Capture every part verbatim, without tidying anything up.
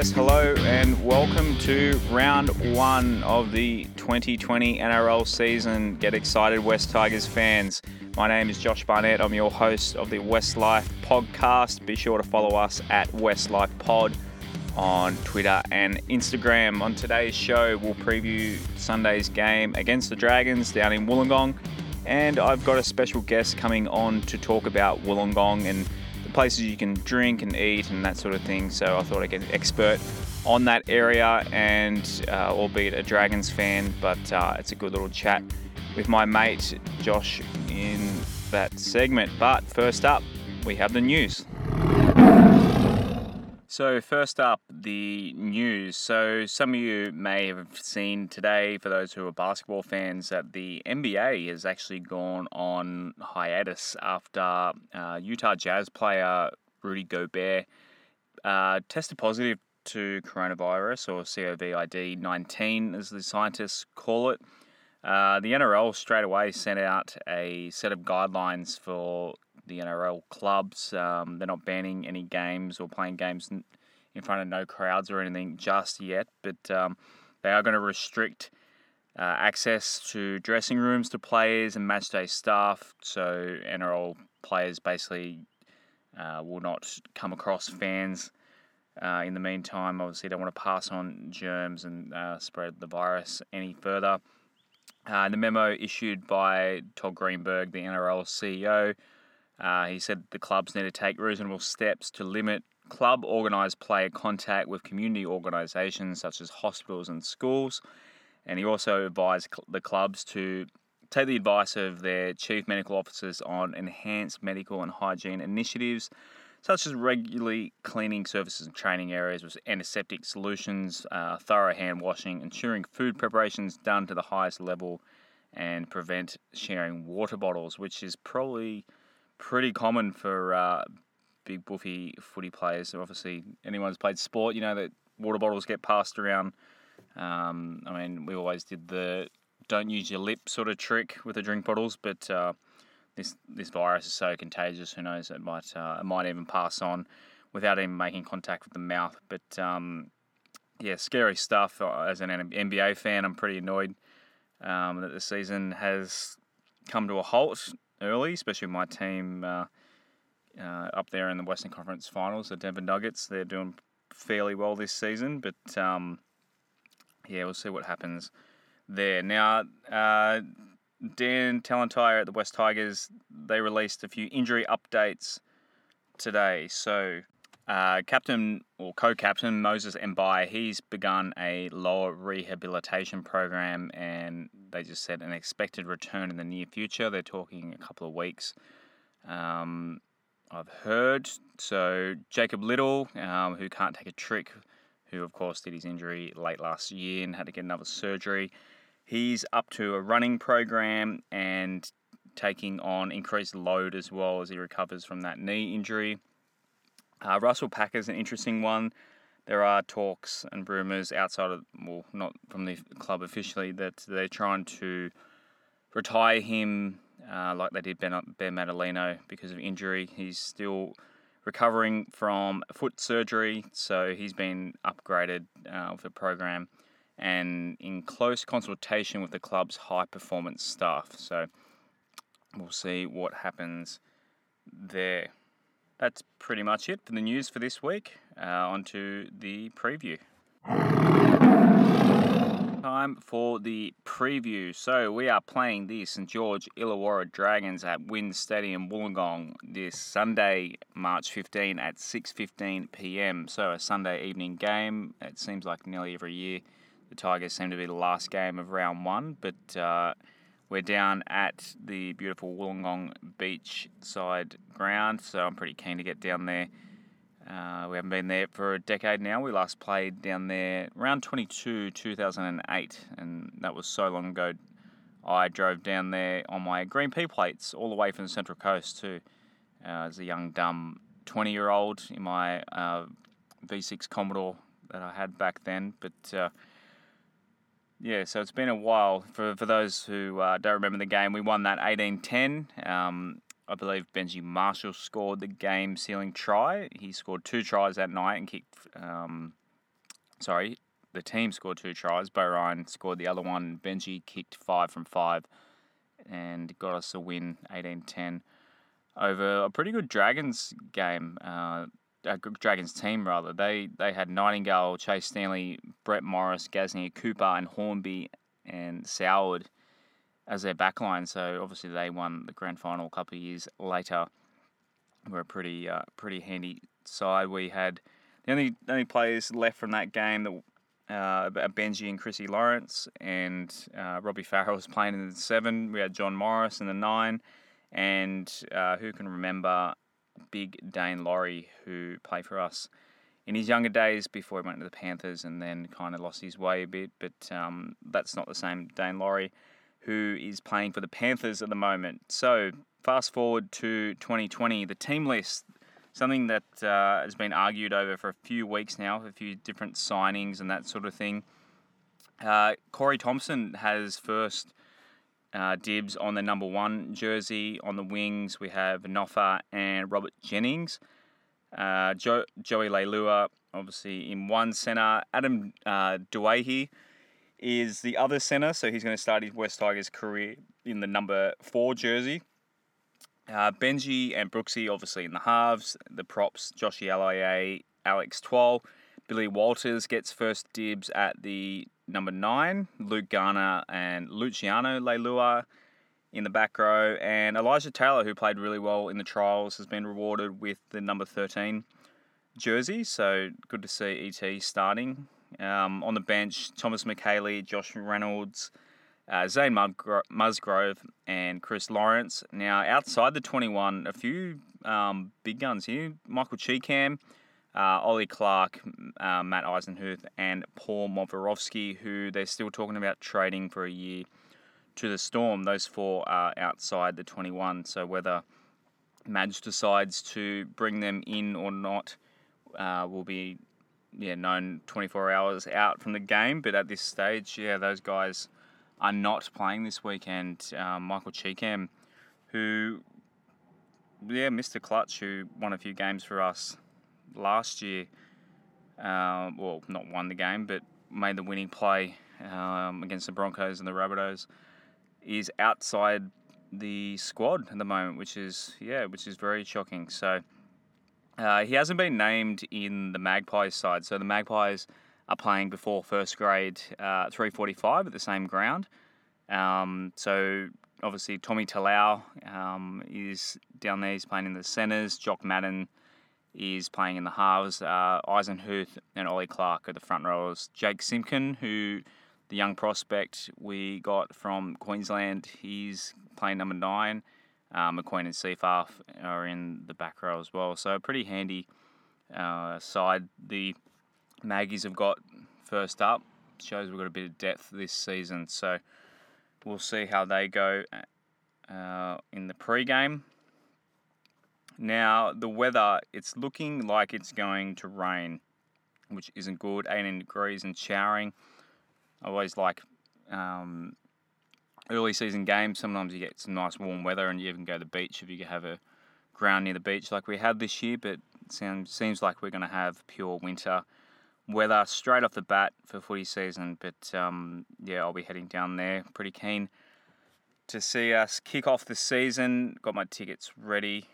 Yes, hello and welcome to round one of the twenty twenty N R L season. Get excited, West Tigers fans. My name is Josh Barnett. I'm your host of the Westlife podcast. Be sure to follow us at Westlife Pod on Twitter and Instagram. On today's show, we'll preview Sunday's game against the Dragons down in Wollongong. And I've got a special guest coming on to talk about Wollongong and places you can drink and eat and that sort of thing. So I thought I'd get an expert on that area, and uh, albeit a Dragons fan, but uh, it's a good little chat with my mate Josh in that segment. But first up, we have the news. So first up, the news. So some of you may have seen today, for those who are basketball fans, that the N B A has actually gone on hiatus after uh, Utah Jazz player Rudy Gobert uh, tested positive to coronavirus, or COVID nineteen as the scientists call it. Uh, the N R L straight away sent out a set of guidelines for the N R L clubs. Um, they're not banning any games or playing games in, in front of no crowds or anything just yet, but um, they are going to restrict uh, access to dressing rooms to players and matchday staff. So N R L players basically uh, will not come across fans. Uh, in the meantime, obviously, they want to pass on germs and uh, spread the virus any further. Uh, the memo issued by Todd Greenberg, the N R L C E O, Uh, he said the clubs need to take reasonable steps to limit club-organised player contact with community organisations such as hospitals and schools. And he also advised cl- the clubs to take the advice of their chief medical officers on enhanced medical and hygiene initiatives, such as regularly cleaning surfaces and training areas with antiseptic solutions, uh, thorough hand washing, ensuring food preparations done to the highest level, and prevent sharing water bottles, which is probably pretty common for uh, big buffy footy players. So obviously, anyone who's played sport, you know that water bottles get passed around. Um, I mean, we always did the don't use your lip sort of trick with the drink bottles, but uh, this this virus is so contagious. Who knows? It might uh, it might even pass on without even making contact with the mouth. But um, yeah, scary stuff. As an N B A fan, I'm pretty annoyed um, that the season has come to a halt early, especially my team uh, uh, up there in the Western Conference Finals, the Denver Nuggets. They're doing fairly well this season, but um, yeah, we'll see what happens there. Now, uh, Dan Talentire at the West Tigers, they released a few injury updates today. So, uh, captain or co-captain Moses Mbye, he's begun a lower rehabilitation program, and they just said an expected return in the near future. They're talking a couple of weeks, um, I've heard. So Jacob Little, um, who can't take a trick, who of course did his injury late last year and had to get another surgery, he's up to a running program and taking on increased load as well as he recovers from that knee injury. Uh, Russell Packer's an interesting one. There are talks and rumours outside of, well, not from the club officially, that they're trying to retire him uh, like they did Ben, Ben Madaleno because of injury. He's still recovering from foot surgery, so he's been upgraded uh, with the program and in close consultation with the club's high-performance staff. So we'll see what happens there. That's pretty much it for the news for this week. Uh, on to the preview. Time for the preview. So we are playing the St George Illawarra Dragons at Wynn Stadium, Wollongong, this Sunday, March fifteenth at six fifteen p.m. So a Sunday evening game. It seems like nearly every year the Tigers seem to be the last game of round one, but uh, we're down at the beautiful Wollongong beachside ground, so I'm pretty keen to get down there. Uh, we haven't been there for a decade now. We last played down there around twenty-two, two thousand eight, and that was so long ago. I drove down there on my Green Pea plates all the way from the Central Coast too, uh, as a young, dumb twenty-year-old in my uh, V six Commodore that I had back then. But uh, yeah, so it's been a while. For for those who uh, don't remember the game, we won that eighteen ten. Um, I believe Benji Marshall scored the game-sealing try. He scored two tries that night and kicked um, Sorry, the team scored two tries. Bo Ryan scored the other one. Benji kicked five from five and got us a win, eighteen ten, over a pretty good Dragons game. Uh, a good Dragons team, rather. They they had Nightingale, Chase Stanley, Brett Morris, Gasnier, Cooper, and Hornby and Soward as their backline. So obviously they won the grand final a couple of years later. We're a pretty uh, pretty handy side. We had the only only players left from that game that uh, Benji and Chrissy Lawrence, and uh, Robbie Farrell was playing in the seven. We had John Morris in the nine, and uh, who can remember Big Dane Laurie, who played for us in his younger days before he went to the Panthers and then kind of lost his way a bit. But um, that's not the same Dane Laurie, who is playing for the Panthers at the moment. So fast forward to twenty twenty, the team list, something that uh, has been argued over for a few weeks now, a few different signings and that sort of thing. Uh, Corey Thompson has first uh, dibs on the number one jersey. On the wings, we have Noffa and Robert Jennings. Uh, jo- Joey Leilua, obviously, in one centre. Adam uh, Duahi is the other centre, so he's going to start his West Tigers career in the number four jersey. Uh, Benji and Brooksy, obviously, in the halves. The props, Joshy L I A, Alex Twal. Billy Walters gets first dibs at the number nine. Luke Garner and Luciano Leilua in the back row. And Elijah Taylor, who played really well in the trials, has been rewarded with the number thirteen jersey. So good to see E T starting. Um, on the bench, Thomas McHaley, Josh Reynolds, uh, Zane Musgro- Musgrove, and Chris Lawrence. Now, outside the twenty-one, a few um, big guns here. Michael Cheekham, uh, Ollie Clark, uh, Matt Eisenhuth, and Paul Movorovsky, who they're still talking about trading for a year to the Storm. Those four are outside the twenty-one, so whether Madge decides to bring them in or not uh, will be yeah known twenty-four hours out from the game. But at this stage, yeah, those guys are not playing this weekend. Um, Michael Cheekham, who yeah Mister Clutch, who won a few games for us last year. Uh, well, not won the game, but made the winning play um, against the Broncos and the Rabbitohs, is outside the squad at the moment, which is yeah, which is very shocking. So uh, he hasn't been named in the Magpies side. So the Magpies are playing before first grade, uh, three forty-five at the same ground. Um, so obviously Tommy Talau um, is down there. He's playing in the centres. Jock Madden is playing in the halves. Uh, Eisenhuth and Ollie Clark are the front rowers. Jake Simpkin, who the young prospect we got from Queensland, he's playing number nine. Uh, McQueen and Seafarth are in the back row as well. So a pretty handy uh, side the Maggies have got first up. Shows we've got a bit of depth this season. So we'll see how they go uh, in the pre-game. Now, the weather, it's looking like it's going to rain, which isn't good. eighteen degrees and showering. I always like um, early season games. Sometimes you get some nice warm weather and you even go to the beach if you have a ground near the beach like we had this year. But it sounds, seems like we're going to have pure winter weather straight off the bat for footy season. But um, yeah, I'll be heading down there. Pretty keen to see us kick off the season. Got my tickets ready.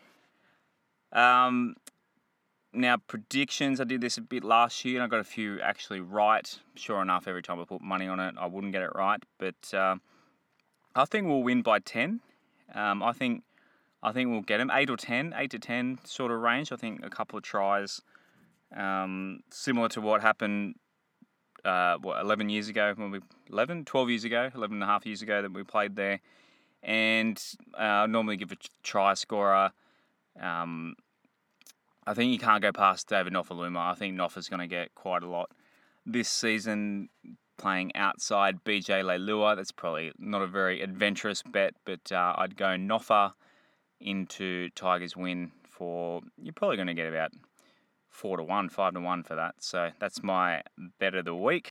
Um, now, predictions. I did this a bit last year and I got a few actually right. Sure enough, every time I put money on it, I wouldn't get it right. But uh, I think we'll win by ten. Um, I think I think we'll get them eight or ten, eight to ten sort of range. I think a couple of tries, um, similar to what happened uh, what eleven years ago when we eleven, twelve years ago, eleven and a half years ago that we played there. And uh, I normally give a try scorer. Um, I think you can't go past David Nofaluma. I think Noffa's going to get quite a lot this season playing outside B J Leilua. That's probably not a very adventurous bet, but uh, I'd go Noffa into Tigers win for, you're probably going to get about four to one, five to one for that. So that's my bet of the week.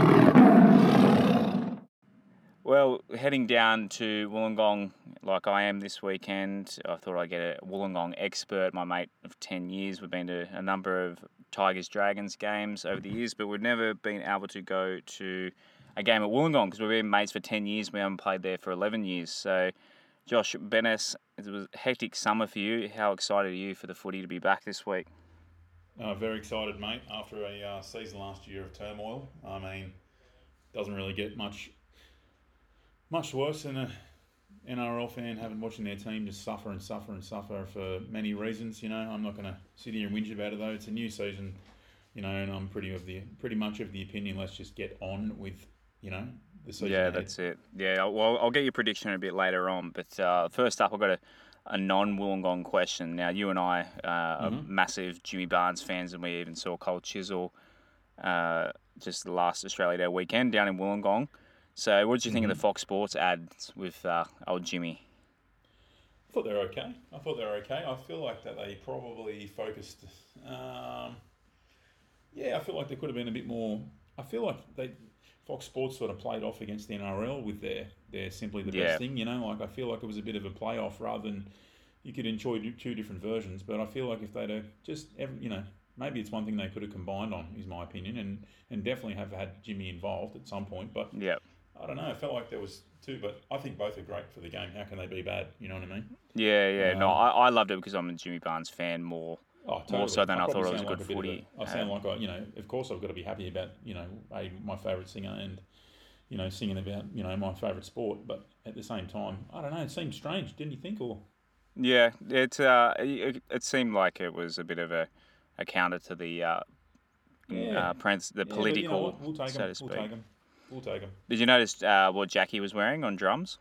Well, heading down to Wollongong like I am this weekend, I thought I'd get a Wollongong expert, my mate of ten years. We've been to a number of Tigers Dragons games over the years, but we've never been able to go to a game at Wollongong because we've been mates for ten years. We haven't played there for eleven years. So, Josh Bennis, it was a hectic summer for you. How excited are you for the footy to be back this week? Uh, very excited, mate. After a uh, season last year of turmoil, I mean, doesn't really get much much worse than a N R L fan having watching their team just suffer and suffer and suffer for many reasons. You know, I'm not going to sit here and whinge about it though. It's a new season, you know, and I'm pretty of the pretty much of the opinion. Let's just get on with, you know, the season. Yeah, ahead. That's it. Yeah, well, I'll get your prediction a bit later on, but uh, first up, I've got a, a non-Wollongong question. Now, you and I uh, mm-hmm. are massive Jimmy Barnes fans, and we even saw Cole Chisel uh, just the last Australia Day weekend down in Wollongong. So, what did you think mm-hmm. of the Fox Sports ads with uh, old Jimmy? I thought they were okay. I thought they were okay. I feel like that they probably focused. Um, yeah, I feel like they could have been a bit more. I feel like they Fox Sports sort of played off against the N R L with their their simply the yeah. best thing. You know, like I feel like it was a bit of a playoff rather than you could enjoy two different versions. But I feel like if they'd have just you know maybe it's one thing they could have combined on, is my opinion, and and definitely have had Jimmy involved at some point. But yeah. I don't know. I felt like there was two, but I think both are great for the game. How can they be bad? You know what I mean? Yeah, yeah. Um, no, I, I loved it because I'm a Jimmy Barnes fan more, oh, totally. more so than I, I thought it was a like good a footy. A, I sound like I, you know, of course I've got to be happy about, you know, a, my favourite singer and, you know, singing about, you know, my favourite sport. But at the same time, I don't know. It seemed strange, didn't you think? Or yeah, it uh, it, it seemed like it was a bit of a, a counter to the uh, yeah. uh, prince, the yeah, political, but, you know, we'll take so them. to speak. We'll take them. We'll take them. Did you notice uh, what Jackie was wearing on drums?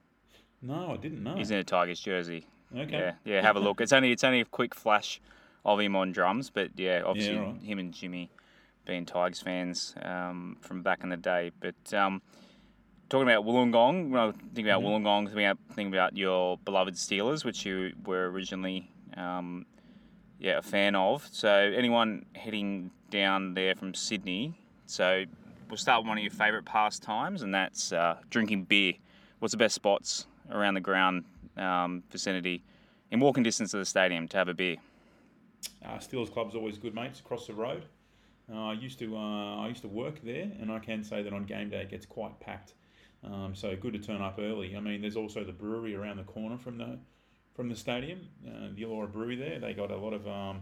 No, I didn't know. He's in a Tigers jersey. Okay. Yeah, yeah. Have a look. It's only it's only a quick flash of him on drums, but yeah, obviously yeah, right. him and Jimmy being Tigers fans um, from back in the day. But um, talking about Wollongong, when I think about mm-hmm. Wollongong, think about think about your beloved Steelers, which you were originally um, yeah a fan of. So anyone heading down there from Sydney, so. We'll start with one of your favourite pastimes, and that's uh, drinking beer. What's the best spots around the ground um, vicinity in walking distance of the stadium to have a beer? Uh, Steelers Club's always good, mates. Across the road. Uh, I used to uh, I used to work there, and I can say that on game day it gets quite packed. Um, so good to turn up early. I mean, there's also the brewery around the corner from the from the stadium, uh, the Elora Brewery there. They got a lot of um,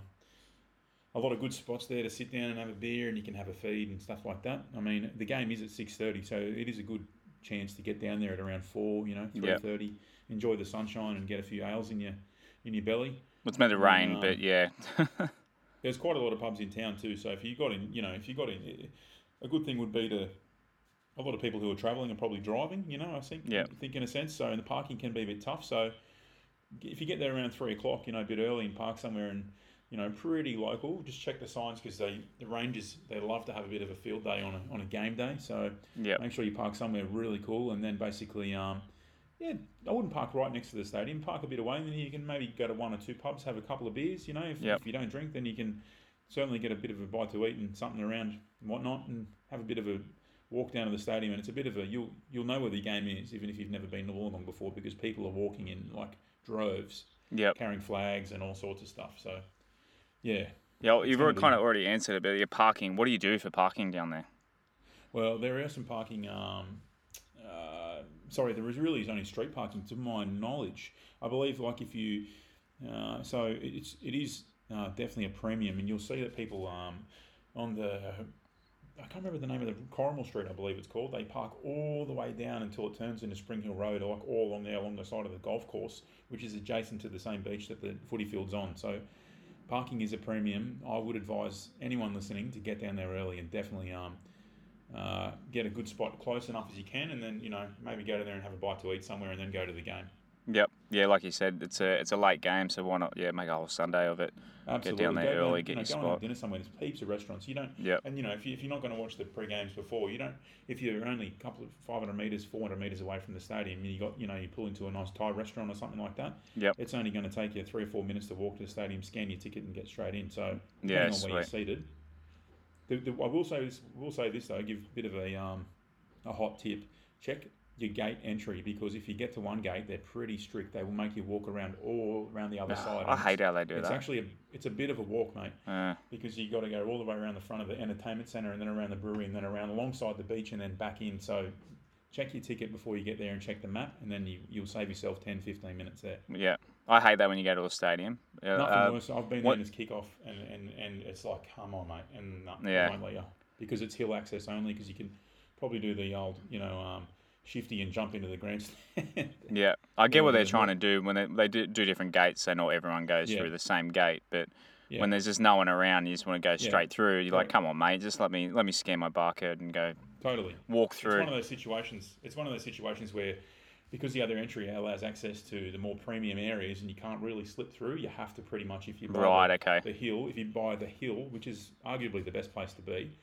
a lot of good spots there to sit down and have a beer, and you can have a feed and stuff like that. I mean, the game is at six thirty, so it is a good chance to get down there at around four, you know, three thirty. Yep. Enjoy the sunshine and get a few ales in your in your belly. It's meant to rain, um, but yeah. There's quite a lot of pubs in town too, so if you got in, you know, if you got in, a good thing would be to. A lot of people who are travelling are probably driving, you know, I think, yep. I think in a sense. So, and the parking can be a bit tough. So, if you get there around three o'clock, you know, a bit early and park somewhere and you know, pretty local. Just check the signs because they the Rangers they love to have a bit of a field day on a on a game day. So yep. make sure you park somewhere really cool, and then basically, um, yeah, I wouldn't park right next to the stadium. Park a bit away, and then you can maybe go to one or two pubs, have a couple of beers. You know, if, yep. if you don't drink, then you can certainly get a bit of a bite to eat and something around and whatnot, and have a bit of a walk down to the stadium. And it's a bit of a you'll you'll know where the game is, even if you've never been to Wollongong before, because people are walking in like droves, yep. carrying flags and all sorts of stuff. So. Yeah. Yeah, you've already, kind of already answered it, but your parking, what do you do for parking down there? Well, there are some parking, um, uh, sorry, there is really is only street parking to my knowledge. I believe like if you, uh, so it's, it is uh, definitely a premium, and you'll see that people um, on the, I can't remember the name of the, Corrimal Street I believe it's called, they park all the way down until it turns into Spring Hill Road, like all along there along the side of the golf course, which is adjacent to the same beach that the footy field's on. So parking is a premium. I would advise anyone listening to get down there early and definitely um, uh, get a good spot close enough as you can, and then you know maybe go to there and have a bite to eat somewhere, and then go to the game. Yep. Yeah, like you said, it's a it's a late game, so why not? Yeah, make a whole Sunday of it. Absolutely. Get down there go early, down, get you know, your go spot. and have dinner somewhere. There's heaps of restaurants. You don't. Yep. And you know, if you if you're not going to watch the pre-games before, you don't. If you're only a couple of five hundred meters, four hundred meters away from the stadium, and you got you know you pull into a nice Thai restaurant or something like that. Yep. It's only going to take you three or four minutes to walk to the stadium, scan your ticket, and get straight in. So depending yeah, on sweet. where you're seated. The, the, I will say this. Will say this though. Give a bit of a um, a hot tip. Check your gate entry, because if you get to one gate, they're pretty strict. They will make you walk around all around the other side. I hate how they do it's that. actually a, it's a bit of a walk, mate, Uh, because you got to go all the way around the front of the entertainment centre and then around the brewery and then around alongside the beach and then back in. So check your ticket before you get there and check the map, and then you, you'll save yourself ten, fifteen minutes there. yeah, I hate that when you go to a stadium. Uh, Nothing uh, worse. I've been what- there as kick-off, and, and, and it's like, come on, mate. And no, Yeah. they won't let you. Because it's hill access only, because you can probably do the old, you know, um, shifty and jump into the grandstand. Yeah, I get Yeah, what they're there's trying more- to do when they, they do, do different gates, so not everyone goes Yeah. through the same gate. But Yeah. when there's just no one around, you just want to go straight through. You're like, Right. come on, mate, just let me let me scan my barcode and go Totally. walk It's through. one of those situations. It's one of those situations where, because the other entry allows access to the more premium areas, and you can't really slip through. You have to pretty much, if you buy Right, the, okay. the hill, if you buy the hill, which is arguably the best place to be,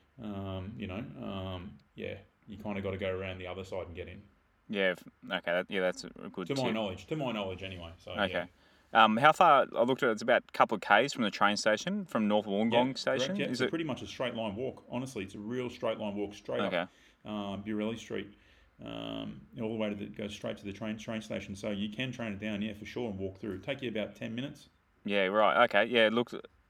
um, you know, um, yeah, you kind of got to go around the other side and get in. Yeah, if- okay, that, yeah, that's a good To my tip. knowledge, to my knowledge, anyway. So Okay. yeah. Um, how far? I looked at it. It's about a couple of k's from the train station, from North Yeah, Wollongong correct, station. yeah. Is It's it? pretty much a straight line walk. Honestly, it's a real straight line walk straight Okay. up uh, Burelli Street, um, all the way to the goes straight to the train train station. So you can train it down, yeah, for sure, and walk through. Take you about ten minutes. Yeah, right. Okay. Yeah, it looks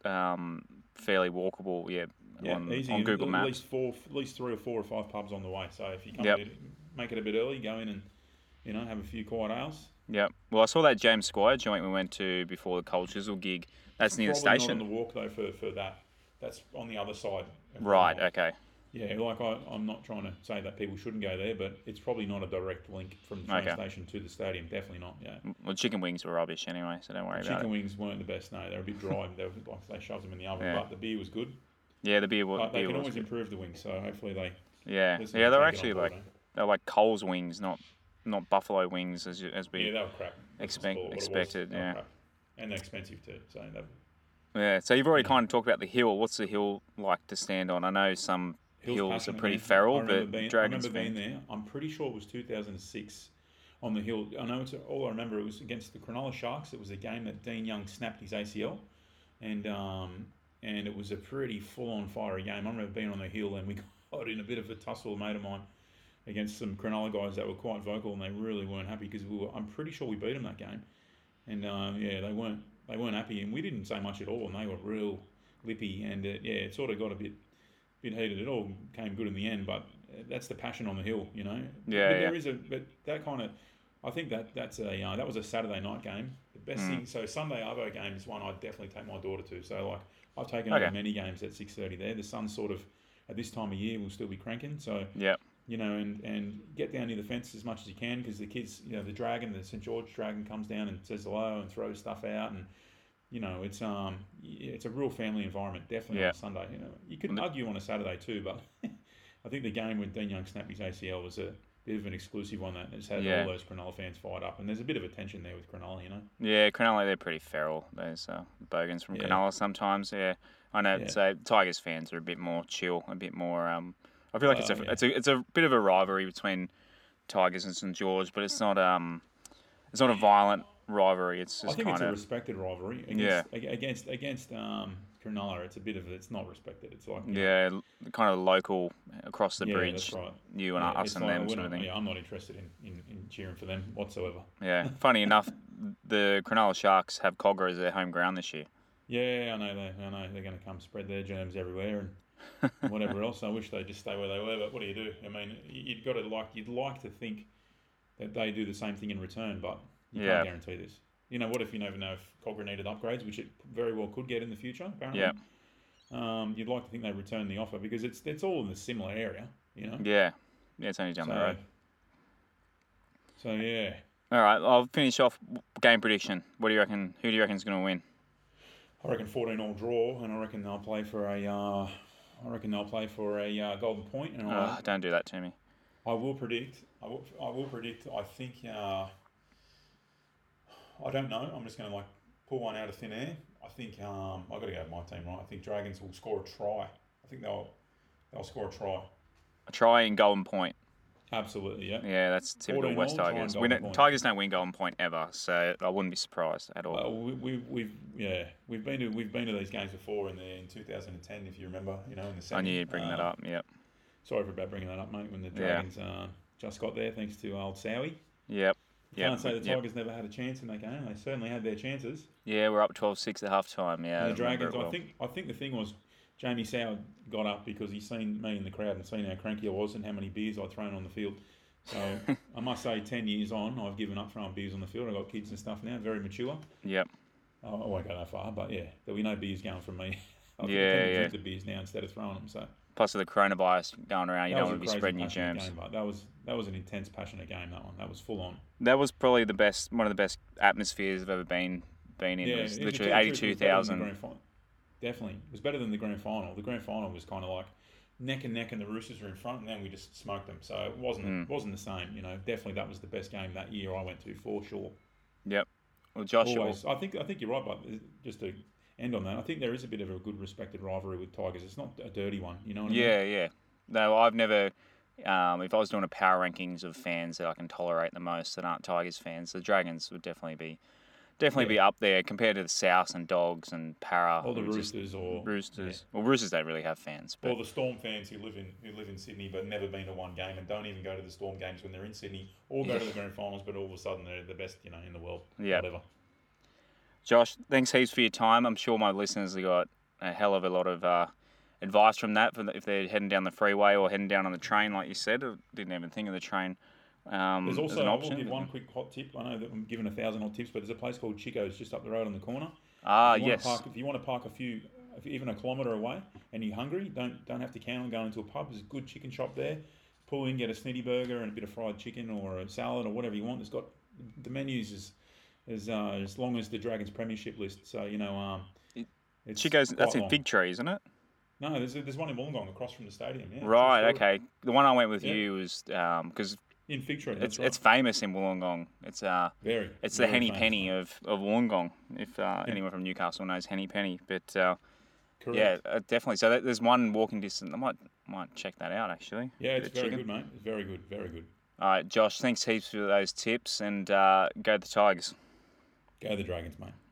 um, fairly walkable. Yeah, Yeah, on, easy. on and Google at Maps. least four, at least three or four or five pubs on the way. So if you come Yep. a bit, make it a bit early, go in and you know have a few quiet ales. Yeah. Well, I saw that James Squire joint we went to before the Cold Chisel gig. That's near the Probably station. not on the walk though for, for that. That's on the other side. of Right. Wollongong. Okay. Yeah, like I, I'm not trying to say that people shouldn't go there, but it's probably not a direct link from the train Okay. station to the stadium. Definitely not. Yeah. Well, chicken wings were rubbish anyway, so don't worry about Chicken it. wings weren't the best. No, they were a bit dry. they were like they shoved them in the oven, Yeah. but the beer was good. Yeah, the beer, wa- But they beer can was always good. improve the wings, so hopefully they. Yeah. listen Yeah, and they're take it actually on board, like eh? they're like Coles wings, not not buffalo wings as you, as we Yeah, they were crap. Let's just expect- call it what it was. expected, They were yeah. crap. And they're expensive too. So they Yeah, so you've already Yeah. kind of talked about the hill. What's the hill like to stand on? I know some Hill's hills are passionate, pretty man. feral, I remember but being, Dragons I remember being fans. there. I'm pretty sure it was two thousand six on the hill. I know it's all I remember. It was against the Cronulla Sharks. It was a game that Dean Young snapped his A C L, and um, and it was a pretty full-on fiery game. I remember being on the hill and we got in a bit of a tussle, a mate of mine, against some Cronulla guys that were quite vocal, and they really weren't happy because we were. I'm pretty sure we beat them that game, and um, yeah, they weren't they weren't happy, and we didn't say much at all, and they were real lippy, and uh, yeah, it sort of got a bit bit heated. It all came good in the end, but uh, that's the passion on the hill, you know. Yeah, but yeah. there is a but that kind of. I think that that's a uh, that was a Saturday night game. The best Mm. thing, so Sunday Arvo game is one I'd definitely take my daughter to. So like I've taken Okay. her to many games at six thirty there. The sun's sort of at this time of year will still be cranking. So Yeah, you know, and, and get down near the fence as much as you can because the kids, you know, the dragon, the St George dragon comes down and says hello and throws stuff out, and you know, it's um, yeah, it's a real family environment. Definitely Yeah. on a Sunday. You know, you could And the- argue on a Saturday too, but I think the game when Dean Young snapped his A C L was a bit of an exclusive one that has had Yeah. all those Cronulla fans fired up, and there's a bit of a tension there with Cronulla, you know. yeah. Cronulla, they're pretty feral. Those uh, bogans from Yeah. Cronulla sometimes. Yeah, I know. Yeah. So Tigers fans are a bit more chill, a bit more. Um, I feel like it's a Well, yeah. it's a it's a bit of a rivalry between Tigers and St George, but it's not um, it's not a violent rivalry. It's I just think it's kind a of respected rivalry against Yeah. ag- against against um, Cronulla. It's a bit of it's not respected. It's like you know, yeah, l- kind of local across the yeah, bridge. that's right. You and Yeah, us it's and like, them we're sort not- of thing. Yeah, I'm not interested in, in, in cheering for them whatsoever. Yeah. Funny enough, the Cronulla Sharks have Cogger as their home ground this year. Yeah, I know they. I know they're going to come spread their germs everywhere and whatever else. I wish they'd just stay where they were, but what do you do? I mean, you'd got to like you'd like to think that they do the same thing in return, but you Yeah. can't guarantee this. You know, what if you never know if Cogger needed upgrades, which it very well could get in the future. Apparently, Yeah. Um, you'd like to think they return the offer because it's it's all in the similar area, you know. Yeah. Yeah, it's only down the So, road. so yeah, All right, I'll finish off game prediction. What do you reckon? Who do you reckon is going to win? I reckon fourteen all draw, and I reckon they'll play for a. Uh, I reckon they'll play for a uh, golden point, and I, Oh, don't do that to me. I will predict. I will. I will predict. I think. Uh, I don't know. I'm just going to like pull one out of thin air. I think. Um, I got to go with my team, right? I think Dragons will score a try. I think they'll. They'll score a try. A try in Golden Point. Absolutely, yeah. Yeah, that's typical fourteen West all, try and Tigers. We Golden don't, Point. Tigers don't win Golden Point ever, so I wouldn't be surprised at all. Well, we, we, we've yeah we've been to we've been to these games before in the in two thousand ten if you remember, you know, in the I semi. knew you'd bring that Um, up. Yep. Sorry for about bringing that up, mate. When the Yeah. Dragons uh, just got there thanks to old Sowie. Yep. You Yep. can't say the Yep. Tigers never had a chance in that game. They certainly had their chances. Yeah, we're up twelve six at half time. Yeah. And I the remember Dragons, it well. I think I think the thing was Jamie Sow got up because he's seen me in the crowd and seen how cranky I was and how many beers I'd thrown on the field. So I must say, ten years on, I've given up throwing beers on the field. I've got kids and stuff now, very mature. Yep. I I won't go that far, but yeah, there'll be no beers going from me. I think I Yeah, tend to yeah. drink the beers now instead of throwing them. So Plus with the coronavirus going around, you that don't was want to a be crazy, spreading your passionate germs. game, but that was that was an intense, passionate game. That one, that was full on. That was probably the best, one of the best atmospheres I've ever been been in. Yeah, It was and to literally tell you the truth, eighty-two it was better than the thousand. grand final. Definitely, it was better than the grand final. The grand final was kind of like neck and neck, and the Roosters were in front, and then we just smoked them. So it wasn't Mm. it wasn't the same. You know, definitely that was the best game that year I went to for sure. Yep. Well, Josh, Always, I think I think you're right, but just to end on that, I think there is a bit of a good respected rivalry with Tigers. It's not a dirty one, you know what I mean? yeah, yeah. No, I've never. Um, if I was doing a power rankings of fans that I can tolerate the most that aren't Tigers fans, the Dragons would definitely be, definitely be Yeah. up there compared to the South and Dogs and Para. Or the who just- Roosters, or Roosters. Well, Roosters don't really have fans, yeah. but or the Storm fans who live in who live in Sydney but never been to one game and don't even go to the Storm games when they're in Sydney, or go to the grand finals, but all of a sudden they're the best, you know, in the world. Yeah. Whatever. Josh, thanks heaps for your time. I'm sure my listeners have got a hell of a lot of uh, advice from that for the, if they're heading down the freeway or heading down on the train, like you said. I didn't even think of the train um, There's as also, an I will option. give one quick hot tip. I know that I'm giving a thousand hot tips, but there's a place called Chico's just up the road on the corner. Ah, If you wanna yes. Park, if you want to park a few, if even a kilometre away, and you're hungry, don't don't have to count on going to a pub. There's a good chicken shop there. Pull in, get a snitty burger and a bit of fried chicken or a salad or whatever you want. It's got the menus is as uh, as long as the Dragons Premiership list. So you know, um, It- it's Chico's, quite that's in long. Fig Tree, isn't it? No, there's there's one in Wollongong across from the stadium. Yeah, Right, true story. okay. The one I went with Yeah. you was because In Fig Tree. it's That's right. it's famous in Wollongong. It's uh very. it's the very Henny famous, Penny mate. of, of Wollongong. If uh, Yeah. anyone from Newcastle knows Henny Penny, but uh, Correct. yeah, uh, definitely. So that, there's one walking distance. I might might check that out actually. Yeah, Bit it's of very chicken. good, mate. It's very good. Very good. All right, Josh. Thanks heaps for those tips, and uh, go the Tigers. Go the Dragons, mate.